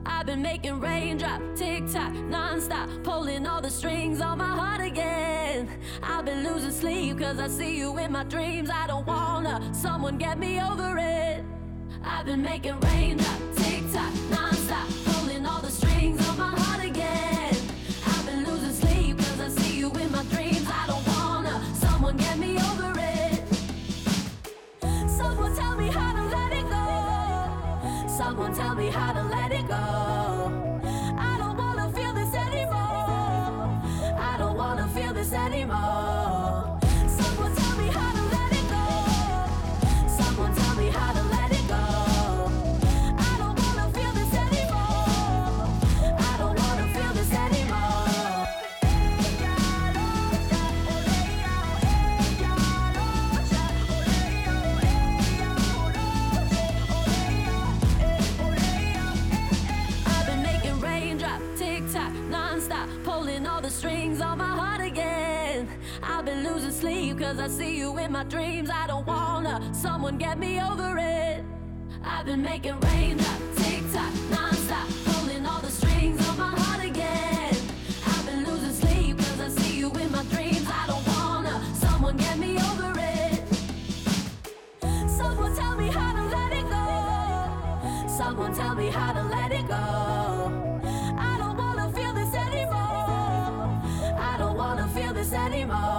I've been making raindrop, tick-tock, non-stop, pulling all the strings on my heart again. I've been losing sleep cause I see you in my dreams. I don't wanna, someone get me over it. I've been making raindrop, tick-tock, non-stop, pulling all the strings on my heart again. I've been losing sleep cause I see you in my dreams. I don't wanna, someone get me over it. Someone tell me how to let it go. Someone tell me how to let it go. I don't wanna feel this anymore. I don't wanna feel this anymore. Someone tell me how to let it go. Someone tell me how to let it go. I don't wanna feel this anymore. I don't wanna feel this anymore. I've been making raindrop, tick-tock, non-stop, pulling all the strings on my heart again. I've been losing sleep cause I see you in my dreams. I don't wanna, someone get me over it. I've been making raindrop, tick-tock, non-stop, pulling all the strings on my heart again. I've been losing sleep cause I see you in my dreams. I don't wanna, someone get me over it. Someone tell me how to let it go. Someone tell me how to let it go. I don't wanna feel this anymore. I don't wanna feel this anymore.